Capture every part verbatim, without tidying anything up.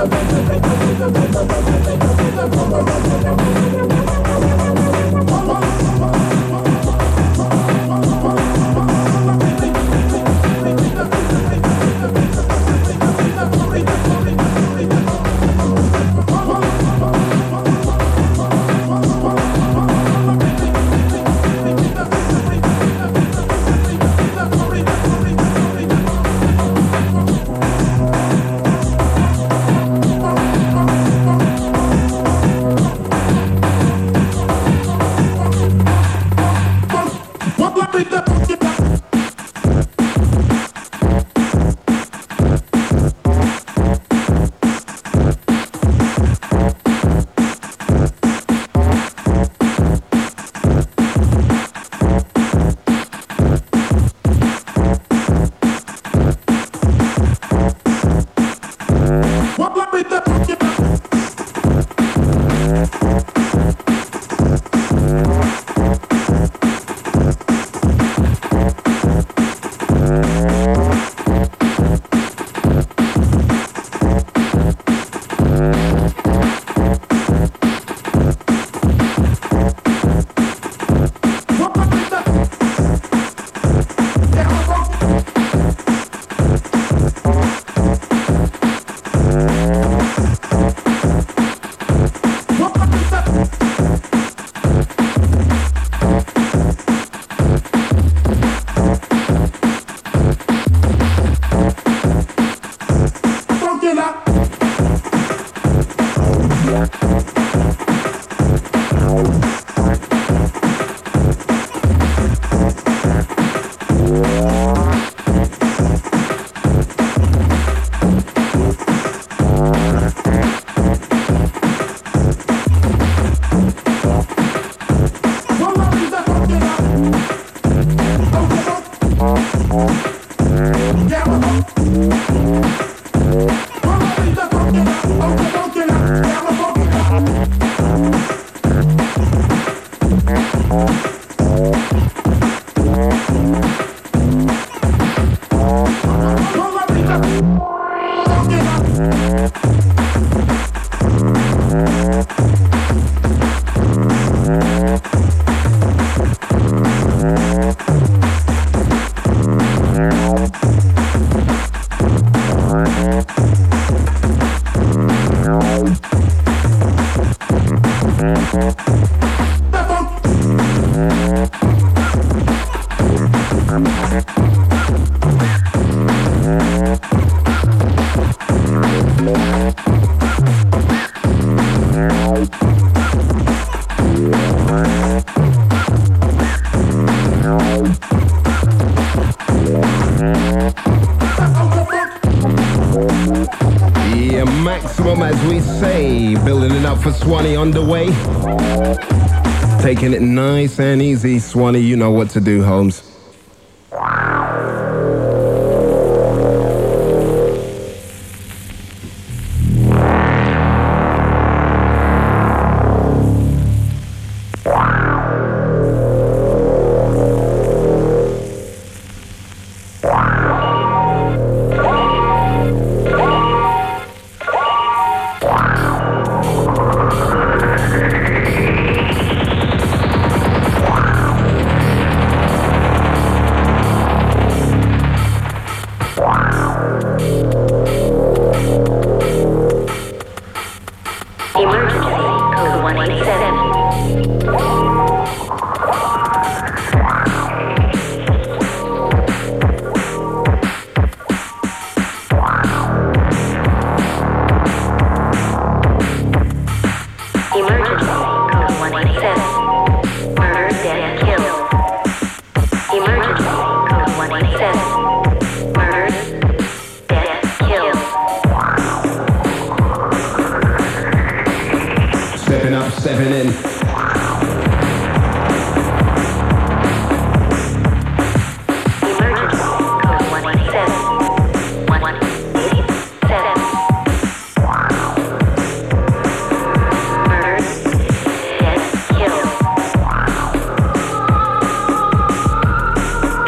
Swanee underway. Taking it nice and easy. Swanee, you know what to do, Holmes.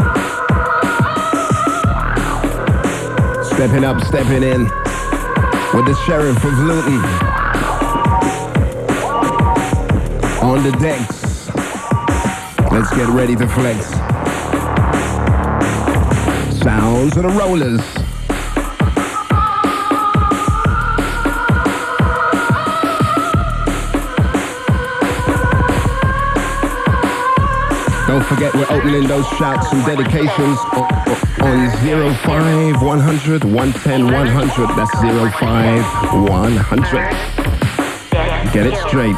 Stepping up, stepping in. with the Sheriff of Luton on the decks. Let's get ready to flex. Sounds of the Rollers. Don't forget we're opening those shouts and dedications on zero five one hundred one ten one hundred. That's zero five one hundred. Get it straight.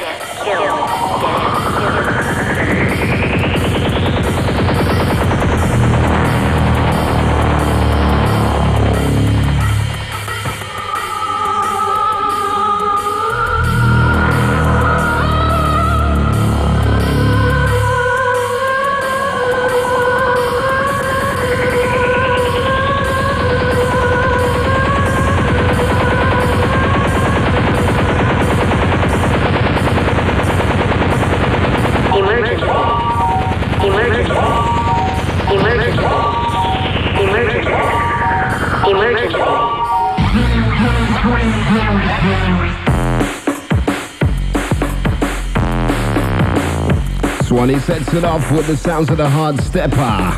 Swanee sets it off with the sounds of the hard stepper.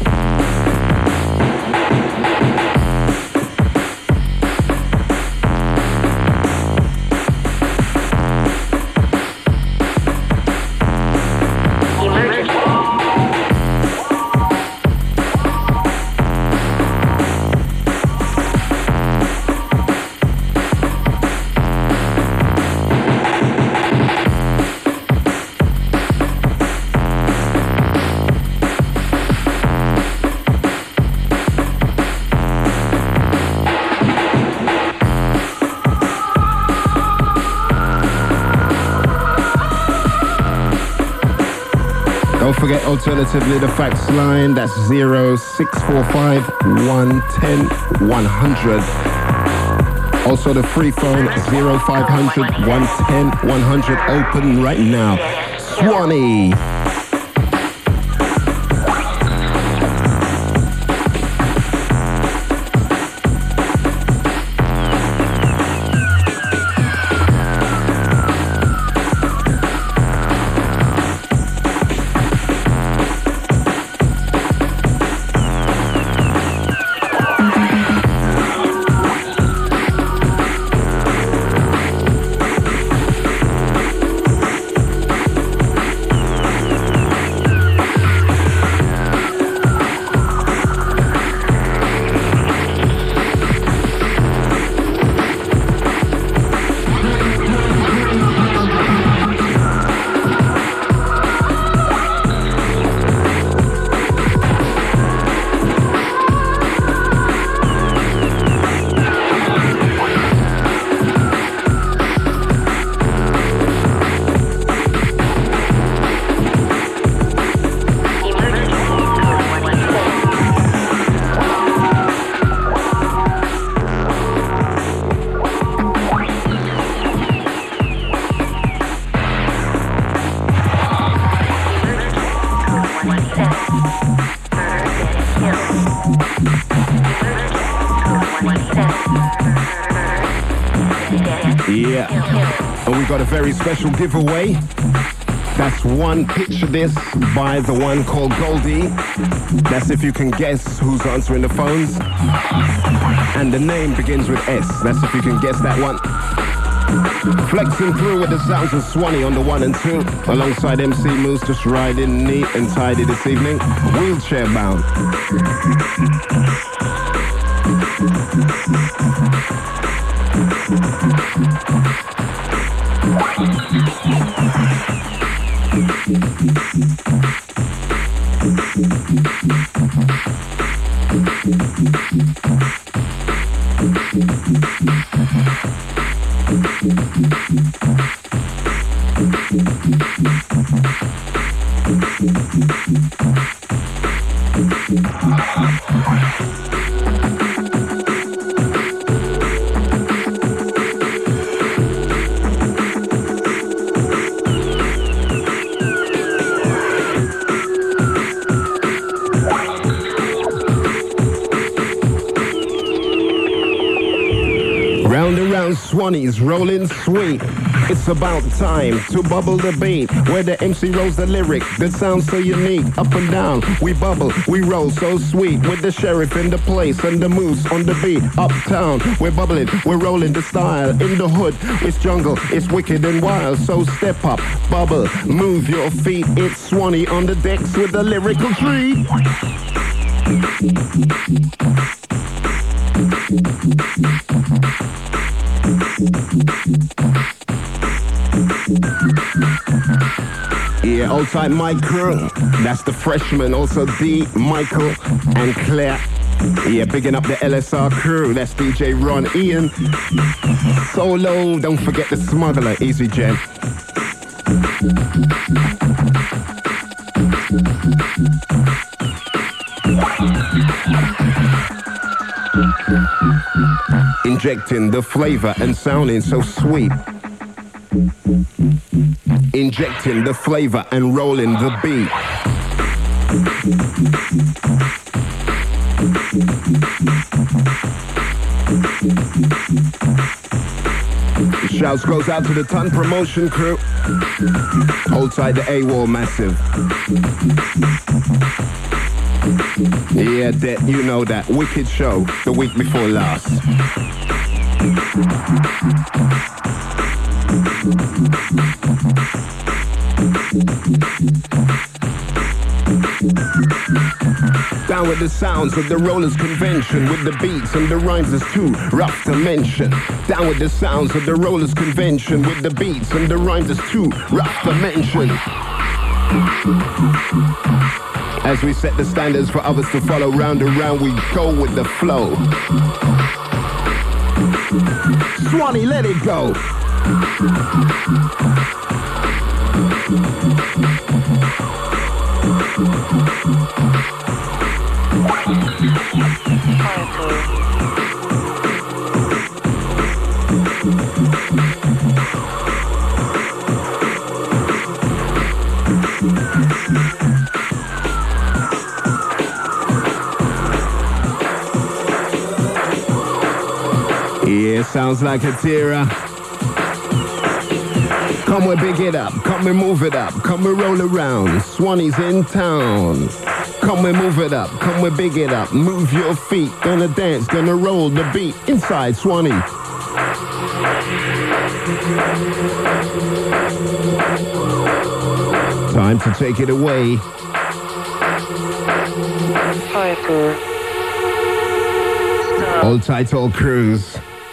Don't forget, alternatively, the fax line, that's zero six four five one ten one hundred. Also the free phone, zero five hundred one ten one hundred, open right now. Swanee. Yeah, and we got a very special giveaway. That's one picture disc by the one called Goldie. That's if you can guess who's answering the phones. And the name begins with S. That's if you can guess that one. Flexing through with the sounds of Swanee on the one and two, alongside M C Moose, just riding neat and tidy this evening. Wheelchair bound. down, Swannies rolling sweet. It's about time to bubble the beat, where the M C rolls the lyric that sounds so unique. Up and down, we bubble, we roll so sweet, with the sheriff in the place and the moose on the beat. Uptown, we're bubbling, we're rolling the style. In the hood, it's jungle, it's wicked and wild. So step up, bubble, move your feet. It's Swanee on the decks with a lyrical treat. Yeah, old time Mike crew. That's the freshman, also D, Michael, and Claire. Yeah, bigging up the L S R crew. That's D J Ron, Ian, Solo. Don't forget the smuggler, Easy Jen. Injecting the flavor and sounding so sweet. Injecting the flavor and rolling the beat. Shouts goes out to the Ton Promotion crew. Hold tight the A-Wall Massive. Yeah, that, you know that wicked show the week before last. Down with the sounds of the Rollers Convention, with the beats and the rhymes is too rough to mention. Down with the sounds of the Rollers Convention, with the beats and the rhymes is too rough to mention. As we set the standards for others to follow, round and round we go with the flow. Swanee, let it go. Yeah, sounds like a tearer. Come we big it up, come we move it up, come we roll around. Swanee's in town. Come we move it up, come we big it up, move your feet. Gonna dance, gonna roll the beat inside Swanee. Time to take it away. Piper. Old title cruise.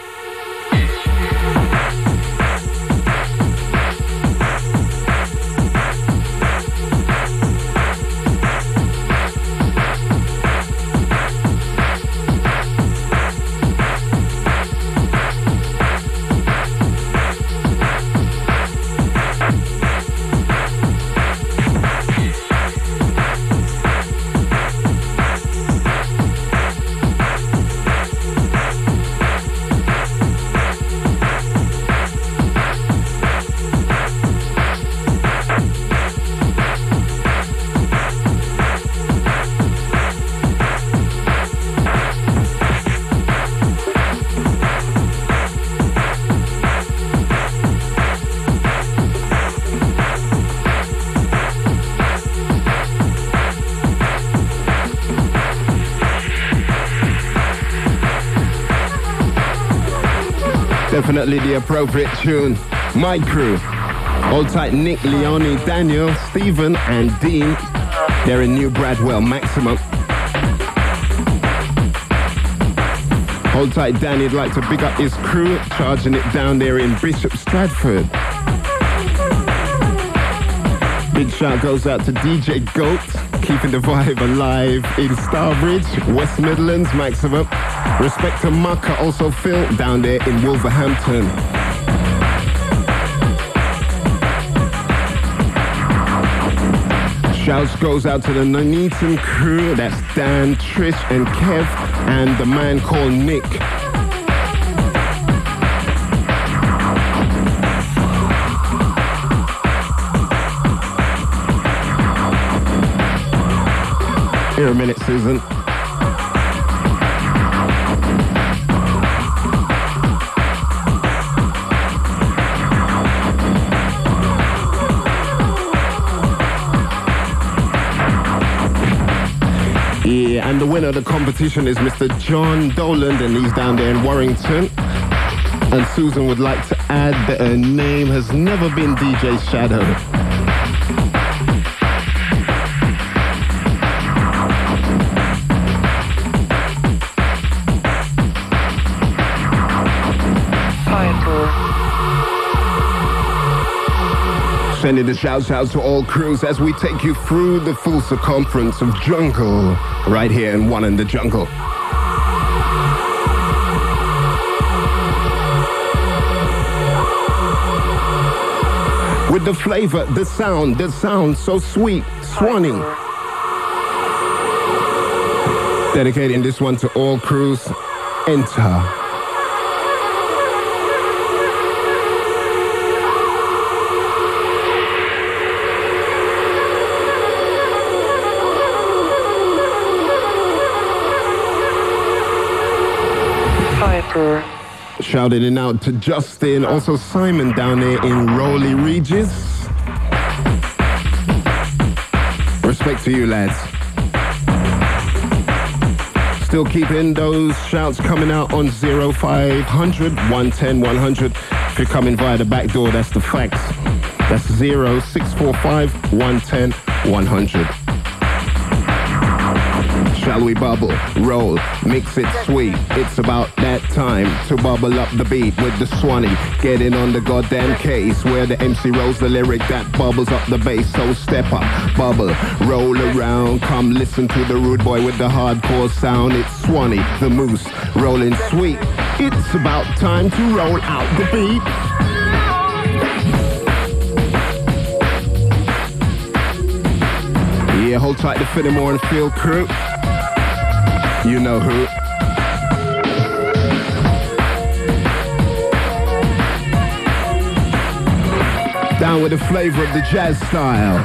Definitely the appropriate tune. My crew. Hold tight Nick, Leonie, Daniel, Stephen and Dean. They're in New Bradwell, Maximum. Hold tight Danny'd like to big up his crew, charging it down there in Bishop Stratford. Big shout goes out to D J Goat, keeping the vibe alive in Starbridge, West Midlands, Maximum. Respect to Mucka, also Phil, down there in Wolverhampton. Shouts goes out to the Nuneaton crew, that's Dan, Trish and Kev, and the man called Nick. Here a minute, Susan. the winner of the competition is Mister John Doland, and he's down there in Warrington. And Susan would like to add that her name has never been D J Shadow. Sending the shouts out to all crews as we take you through the full circumference of jungle right here in One in the Jungle. With the flavor, the sound, the sound so sweet, Swanee. Dedicating this one to all crews. Enter. Shouting it out to Justin, also Simon down there in Rowley Regis. Respect to you, lads. Still keeping those shouts coming out on zero five hundred, one ten, one hundred. If you're coming via the back door, that's the facts. That's zero six four five, one ten, one hundred. Shall we bubble, roll, mix it sweet? It's about that time to bubble up the beat with the Swanee. Getting on the goddamn case where the M C rolls the lyric that bubbles up the bass. So step up, bubble, roll around. Come listen to the rude boy with the hardcore sound. It's Swanee, the moose, rolling sweet. It's about time to roll out the beat. Yeah, hold tight to Fenimore and Field crew. You know who. Down with the flavor of the jazz style.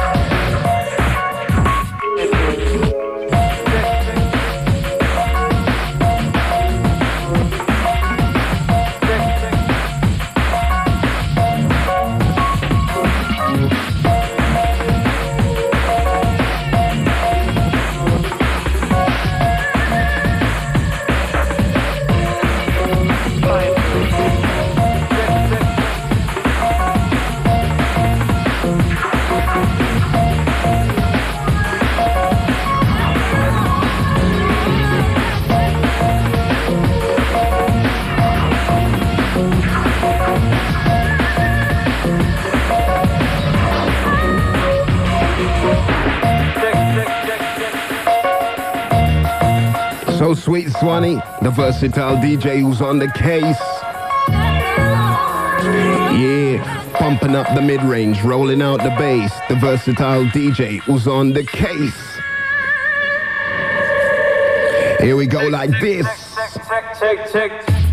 So sweet, Swanee, the versatile D J who's on the case. Yeah, pumping up the mid-range, rolling out the bass. The versatile D J who's on the case. Here we go like this. Check, check, check, check, check.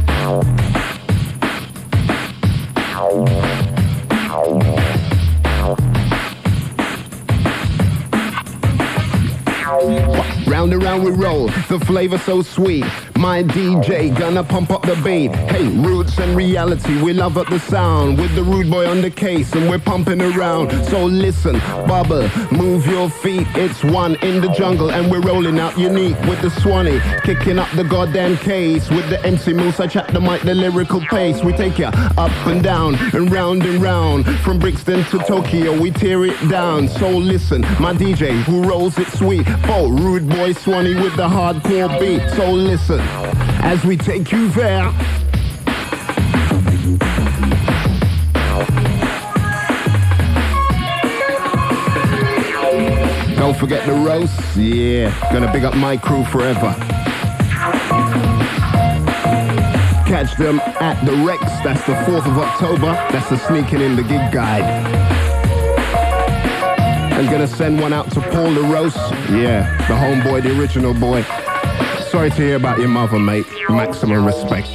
Round and round we roll, the flavor so sweet. My D J gonna pump up the beat. Hey, roots and reality, we love up the sound. With the rude boy on the case and we're pumping around. So listen, bubble, move your feet. It's One in the Jungle and we're rolling out unique. With the Swanee, kicking up the goddamn case. With the M C moves, I chat the mic, the lyrical pace. We take ya up and down and round and round. From Brixton to Tokyo, we tear it down. So listen, my D J who rolls it sweet. Oh, rude boy Swanee with the hardcore beat. So listen, as we take you there. Don't forget the roast. Yeah, gonna big up my crew forever. Catch them at the Rex. That's the fourth of October. That's the Sneaking in the Gig Guide. I'm gonna send one out to Paul the Roast. Yeah, the homeboy, the original boy. Sorry to hear about your mother, mate. Maximum respect.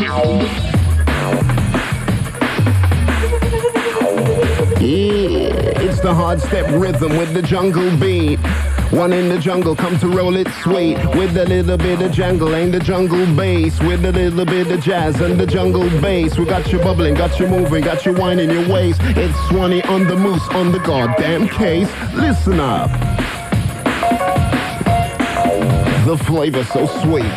Yeah. hard step rhythm with the jungle beat. One in the jungle, come to roll it sweet with a little bit of jangle, ain't the jungle bass with a little bit of jazz and the jungle bass. We got you bubbling, got you moving, got you whining your waist. It's Swanee on the moose on the goddamn case. Listen up. The flavor so sweet.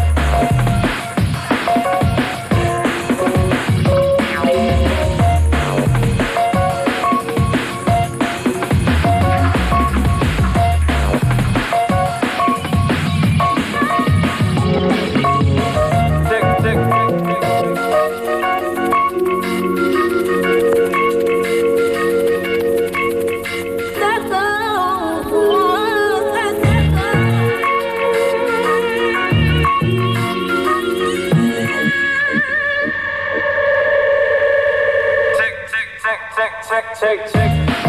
Check, check.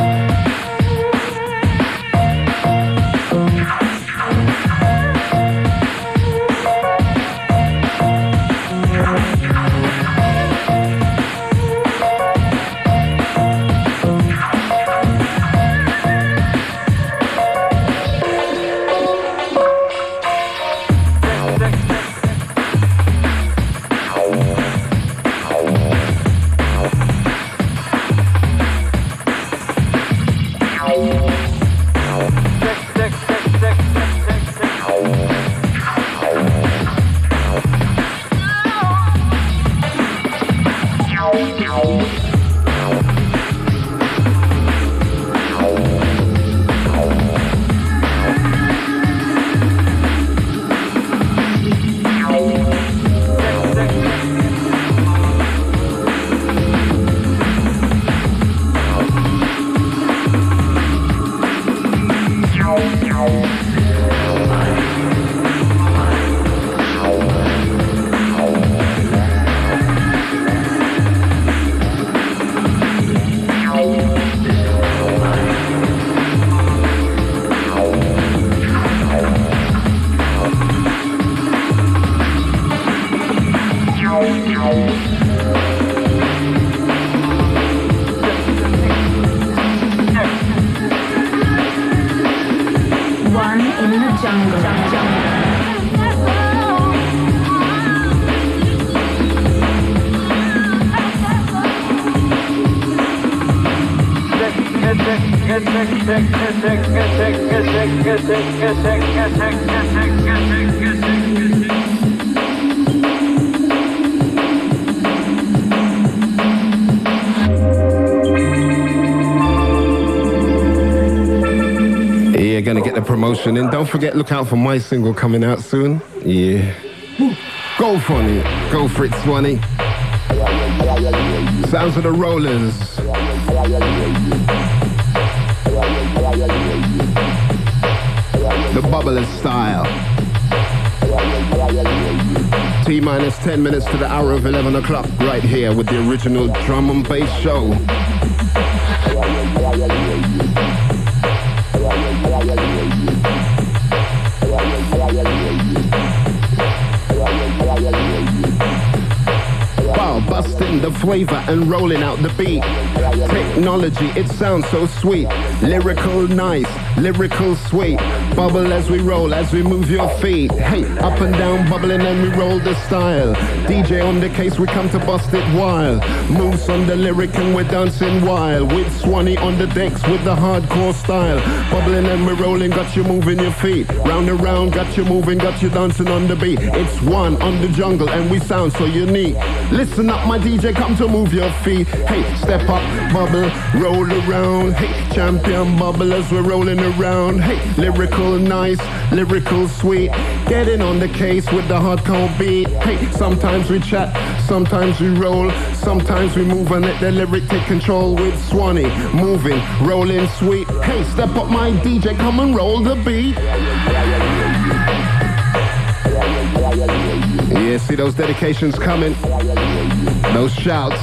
You're gonna get the promotion in. Don't forget, look out for my single coming out soon. Yeah. Go funny. Go for it, Swanee. Sounds of the Rollers. The Bubblers style. T minus ten minutes to the hour of eleven o'clock right here with the original drum and bass show. Wow, busting the flavor and rolling out the beat. Technology, it sounds so sweet. Lyrical nice, lyrical sweet. Bubble as we roll, as we move your feet. Hey, up and down, bubbling and we roll the style. D J on the case, we come to bust it wild. Moves on the lyric and we're dancing wild. With Swanee on the decks with the hardcore style. Bubbling and we're rolling, got you moving your feet. Round and round, got you moving, got you dancing on the beat. It's one on the jungle and we sound so unique. Listen up, my D J, come to move your feet. Hey, step up, bubble, roll around. Hey, champion bubble as we're rolling around. Hey, lyrical nice, lyrical sweet. Getting on the case with the hardcore beat. Hey, sometimes we chat, sometimes we roll, sometimes we move and let the lyric take control with Swanee. Moving, rolling sweet. Hey, step up, my D J, come and roll the beat. Yeah, see those dedications coming? Those shouts.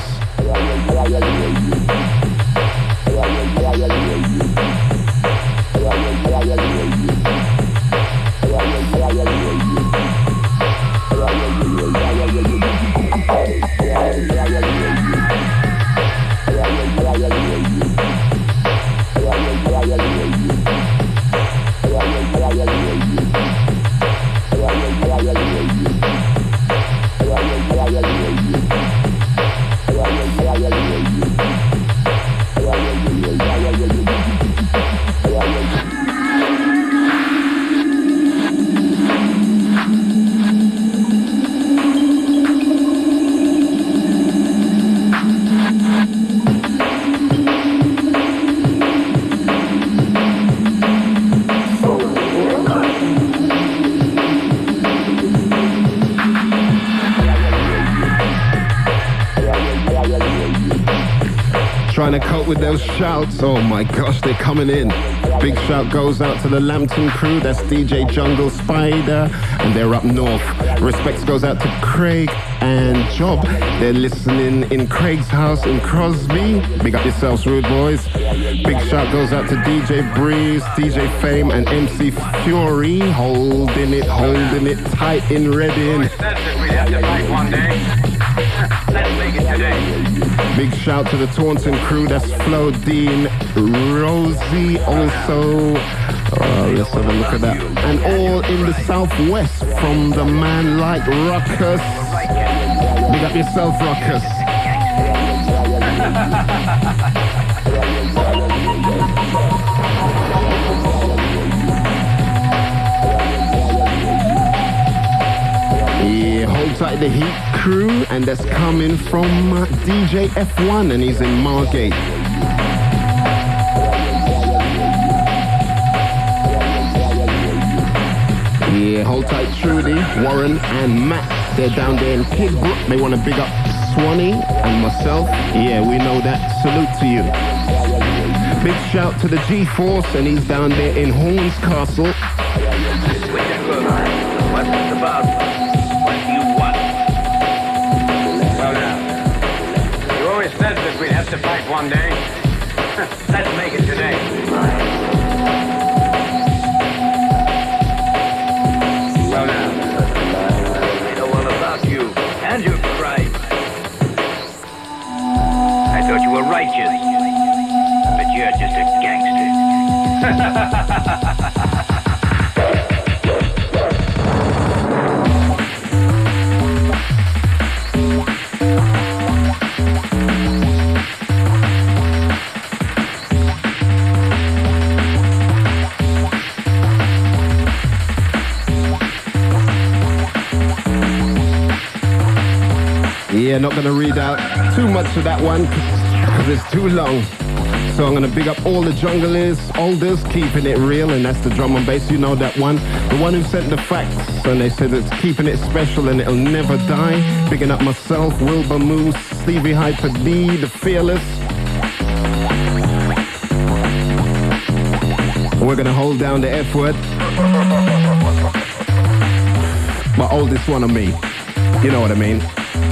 with those shouts. Oh my gosh, they're coming in. Big shout goes out to the Lambton crew. That's D J Jungle Spider, and they're up north. Respects goes out to Craig and Job. They're listening in Craig's house in Crosby. Big up yourselves, rude boys. Big shout goes out to D J Breeze, D J Fame, and M C Fury. Holding it, holding it tight in Reading. We have to fight one day. Let's make it today. Big shout to the Taunton crew. That's Flo, Dean, Rosie, also. Uh, let's have a look at that. And all in the southwest from the man like Ruckus. Big up yourself, Ruckus. Yeah, hold tight the Heat crew, and that's coming from uh, D J F one, and he's in Margate. Yeah, hold tight Trudy, Warren, and Matt. They're down there in Kigbrook. They want to big up Swanee and myself. Yeah, we know that. Salute to you. Big shout to the G-Force, and he's down there in Horns Castle. What's this about? What do you want? Well now, you always said that we'd have to fight one day. Let's make it today. Well now, we know all about you and your crime. I thought you were righteous, but you're just a gangster. Yeah, not going to read out too much of that one because it's too long. So I'm going to big up all the junglers, olders, keeping it real, and that's the drum and bass. You know that one. The one who sent the facts, and they said it's keeping it special and it'll never die. Bigging up myself, Wilbur Moose, Stevie Hyper D, The Fearless. We're going to hold down the F word. My oldest one of me. You know what I mean?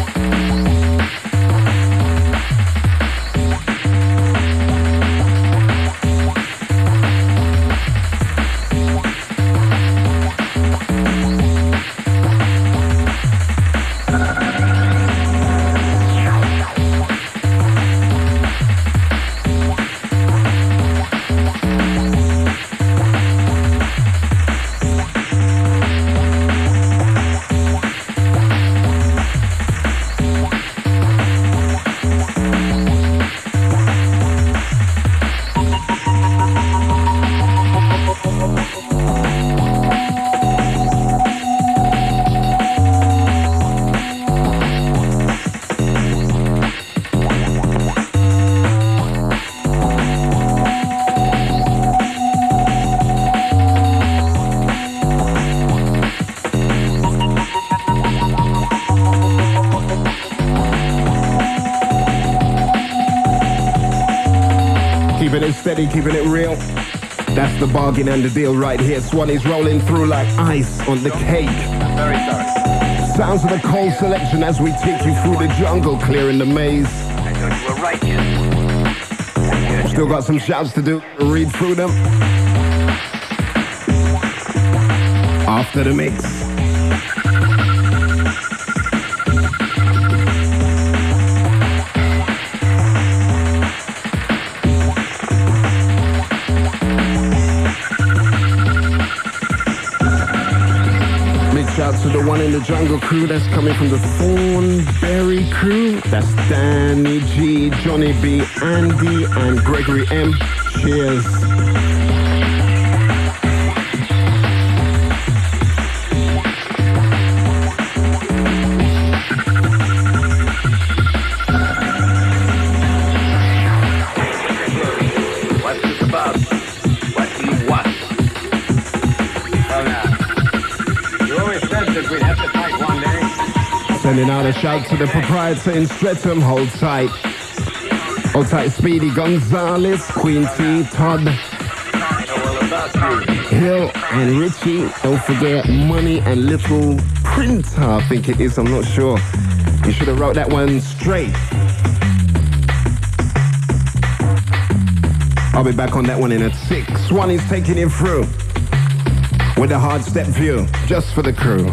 Steady, keeping it real. That's the bargain and the deal right here. Swanee's rolling through like ice on the cake. I'm very sorry. Sounds of the cold selection as we take you through the jungle, clearing the maze. I thought you were righteous. Still got some shouts to do. Read through them after the mix. To the one in the jungle crew that's coming from the Thornberry crew. That's Danny G, Johnny B, Andy, and Gregory M. Cheers. What's this about? What do you want? Well now, you always said that we'd have to fight one day. Sending out a shout to the proprietor in Streatham. Hold tight. Old tight Speedy Gonzalez, Queen T, Todd Hill and Richie. Don't forget Money and Little Printer, I think it is, I'm not sure. You should have wrote that one straight. I'll be back on that one in a six. Swanee's taking it through with a hard step view, just for the crew.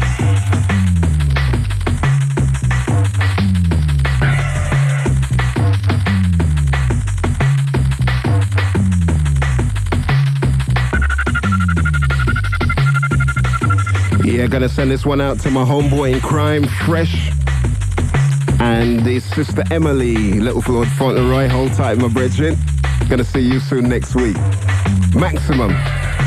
Yeah, gotta send this one out to my homeboy in crime, Fresh, and his sister Emily, Little Lord Fauntleroy. Hold tight, my brethren. Gonna see you soon next week. Maximum.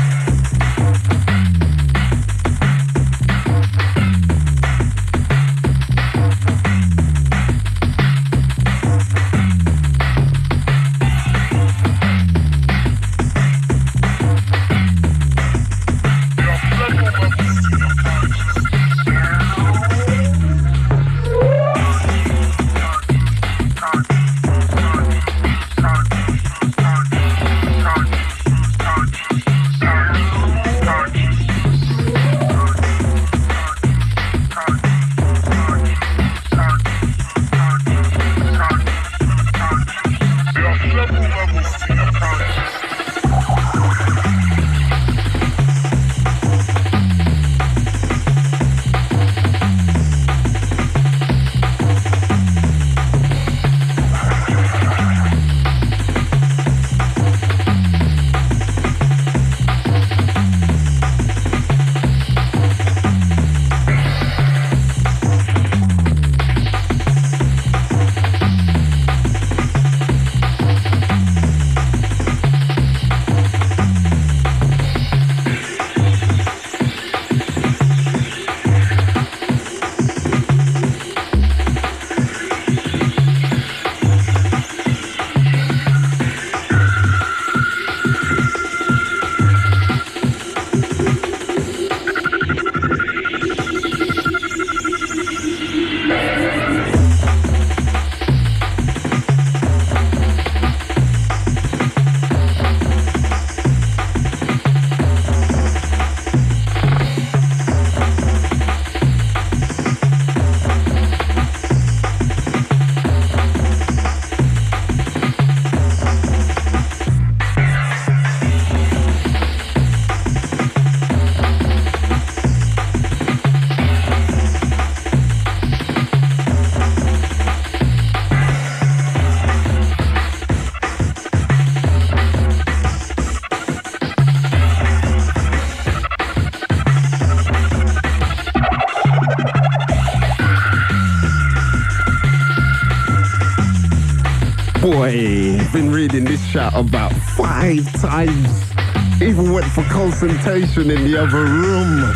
Boy, been reading this shot about five times. Even went for consultation in the other room.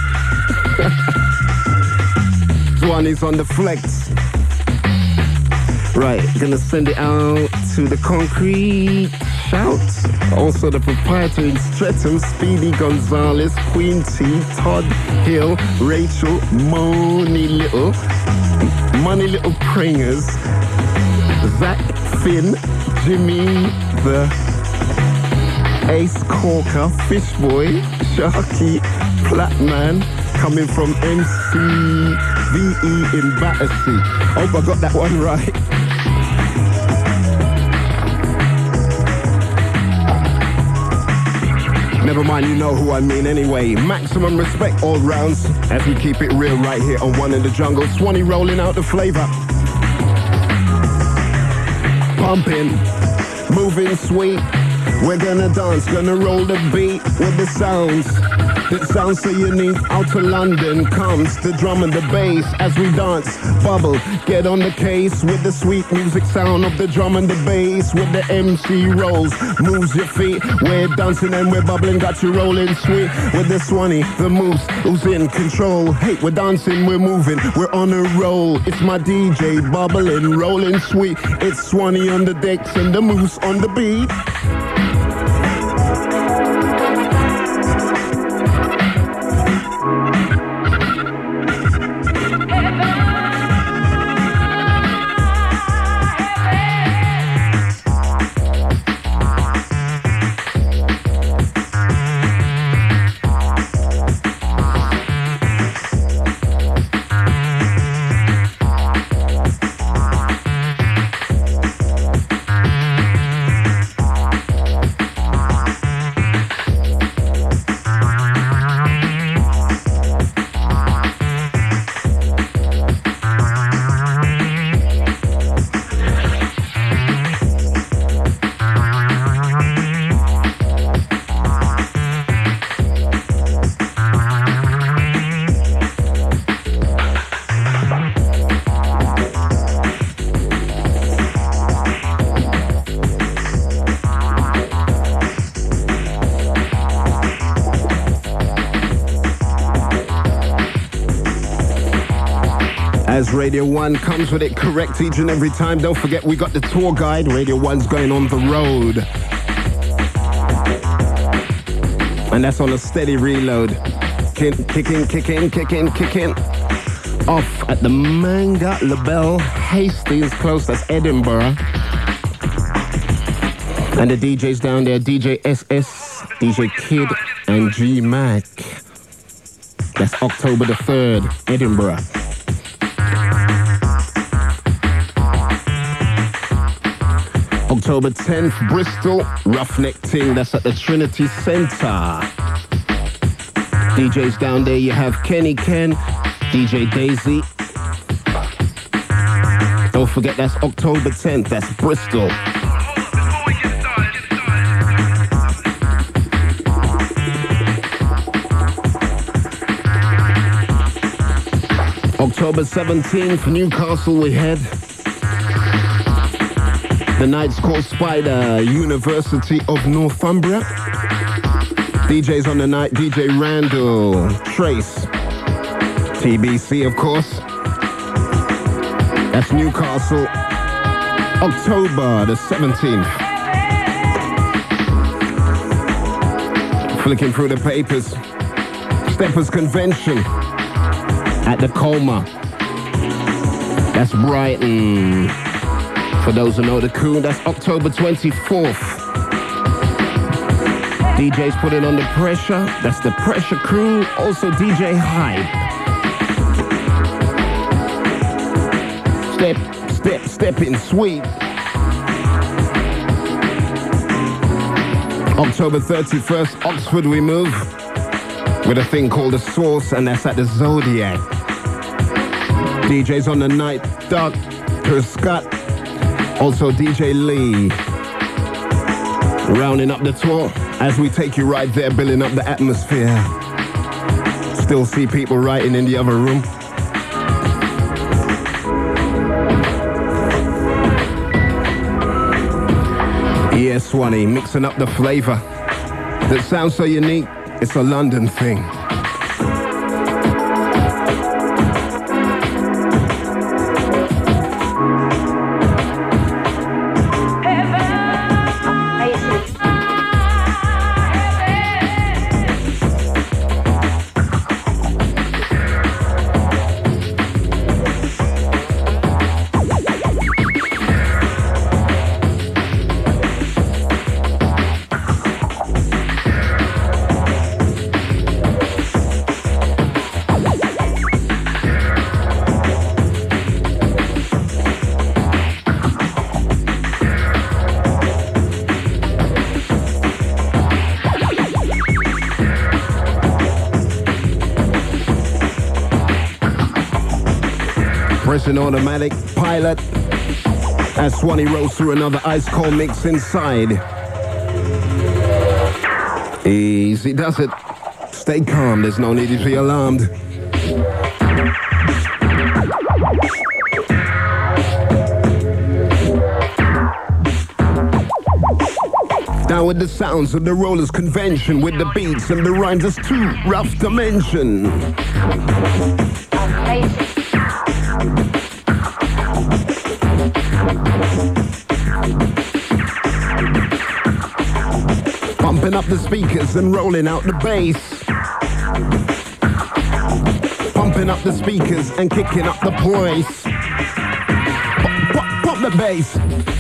Swanee's on the flex. Right, gonna send it out to the Concrete Shout. Also the proprietor in Streatham, Speedy Gonzalez, Queen T, Todd Hill, Rachel, Money Little, Money Little Pringers, Zach Finn, Jimmy the Ace Corker, Fishboy, Sharky, Platman, coming from M C V E in Battersea. Hope I got that one right. Never mind, you know who I mean anyway. Maximum respect all rounds as we keep it real right here on One in the Jungle. Swanee rolling out the flavor. Pumping, moving sweet. We're gonna dance, gonna roll the beat with the sounds that sounds so unique. Out to London comes the drum and the bass as we dance, bubble, get on the case with the sweet music sound of the drum and the bass. With the M C rolls, moves your feet. We're dancing and we're bubbling, got you rolling sweet. With the Swanee, the moves, who's in control. Hey, we're dancing, we're moving, we're on a roll. It's my D J, bubbling, rolling sweet. It's Swanee on the decks and the moves on the beat. As Radio one comes with it correct each and every time. Don't forget we got the tour guide. Radio one's going on the road. And that's on a steady reload. Kick, kicking, kicking, kicking, kicking. Off at the Manga Labelle Hastings Close, that's Edinburgh. And the D Js down there, D J S S, D J Kid, and G Mac. That's October the third, Edinburgh. October tenth, Bristol, Roughneck Ting, that's at the Trinity Centre. D Js down there, you have Kenny Ken, D J Daisy. Don't forget that's October tenth, that's Bristol. October seventeenth, Newcastle we head. The night's called Spider, University of Northumbria. D Js on the night, D J Randall, Trace, T B C of course. That's Newcastle, October the seventeenth. Flicking through the papers. Steppers Convention at the Colma. That's Brighton. For those who know the crew, that's October twenty-fourth. D Js putting on the pressure. That's the Pressure Crew. Also D J Hype. Step, step, step in sweet. October thirty-first, Oxford we move. With a thing called The Source, and that's at the Zodiac. D Js on the night, Doctor Scott. Also D J Lee. Rounding up the tour as we take you right there, building up the atmosphere. Still see people writing in the other room. Yeah, Swanee, mixing up the flavor. That sounds so unique, it's a London thing. Pressing automatic pilot as Swanee rolls through another ice cold mix inside. Easy does it. Stay calm, there's no need to be alarmed. Down with the sounds of the Rollers Convention, with the beats and the rhymes, it's too rough to mention. Pumping up the speakers and rolling out the bass. Pumping up the speakers and kicking up the place. Pump, pump, pump the bass.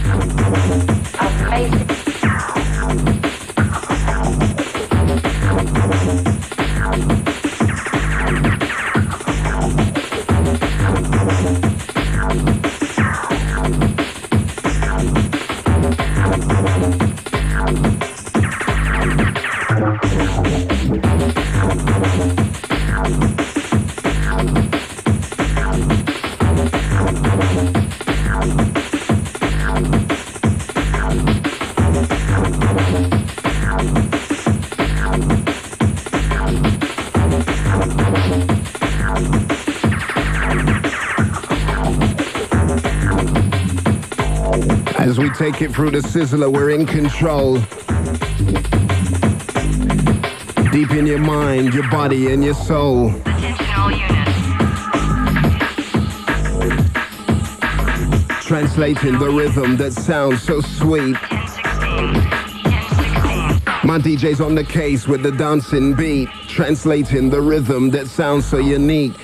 As we take it through the sizzler, we're in control. Deep in your mind, your body, and your soul. Attention all units. translating the rhythm that sounds so sweet. My D J's on the case with the dancing beat, translating the rhythm that sounds so unique.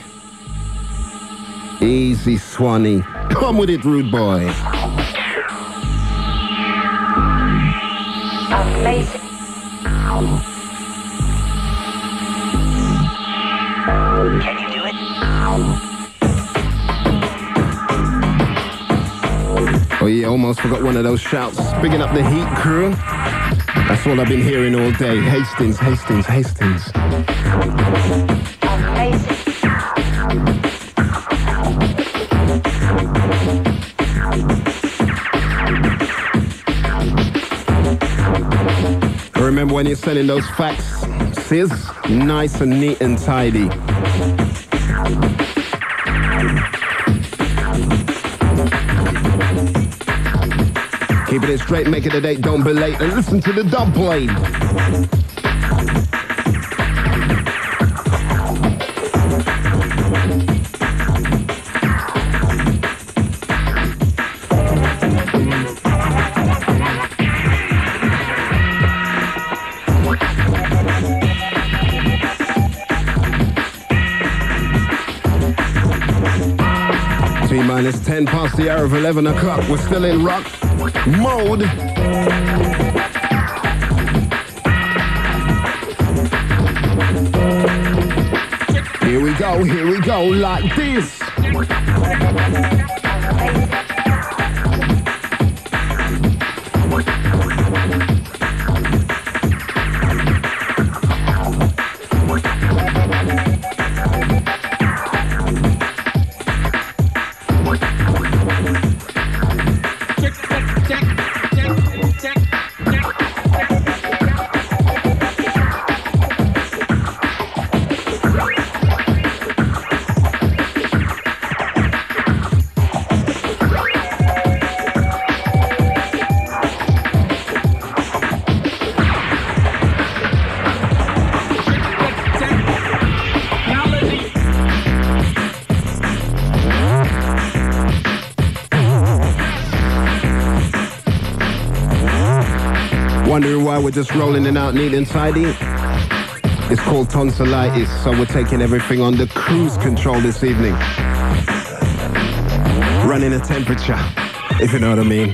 Easy, Swanee. Come with it, rude boy. Amazing. Can you do it? Oh yeah, almost forgot one of those shouts. Bigging up the Heat crew. That's all I've been hearing all day. Hastings, Hastings, Hastings. Amazing. Remember when you're sending those facts, sis? Nice and neat and tidy. Keeping it straight, make it a date, don't be late, and listen to the dub plate. Minus ten past the hour of eleven o'clock. We're still in rock mode. Here we go, here we go, like this. Wondering why we're just rolling it out neat and tidy? It's called tonsillitis, so we're taking everything under cruise control this evening. Running a temperature, if you know what I mean.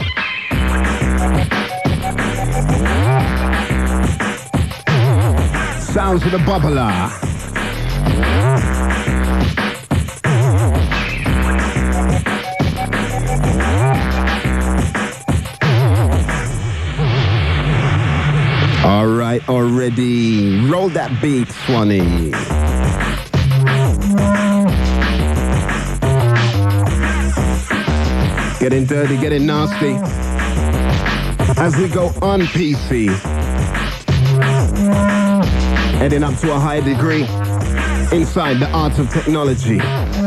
Sounds of the bubbler. All right, already. Roll that beat, Swanee. Getting dirty, getting nasty. As we go on P C. Heading up to a higher degree inside the art of technology.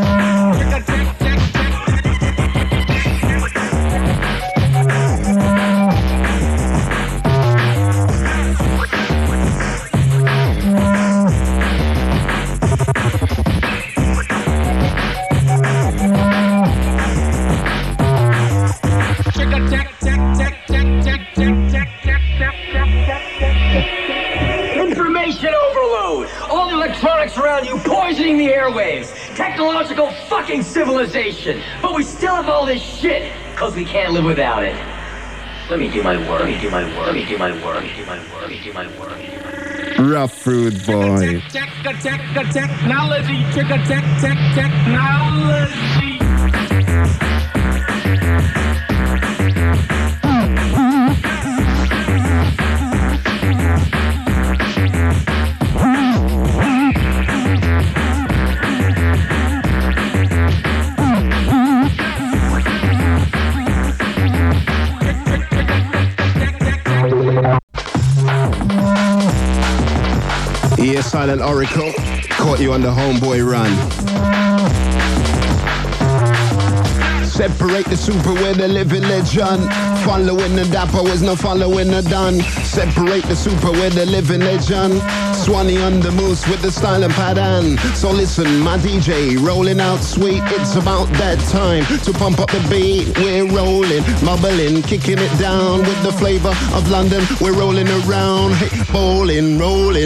Technological fucking civilization, but we still have all this shit because we can't live without it. Let me do my work. Let me do my work. Let me do my work. Let me do my work. Let me do my work. Let me do my work. Rough rude boy. Tech, tech, tech, technology. Tech, tech, tech, technology. Yeah, Silent Oracle, caught you on the homeboy run. Separate the super with the living legend. Following the dapper was no following the done. Separate the super with the living legend. Swanee on the moose with the style and pattern. So listen, my D J rolling out sweet. It's about that time to pump up the beat. We're rolling, bubbling, kicking it down with the flavor of London. We're rolling around, hey, bowling, rolling.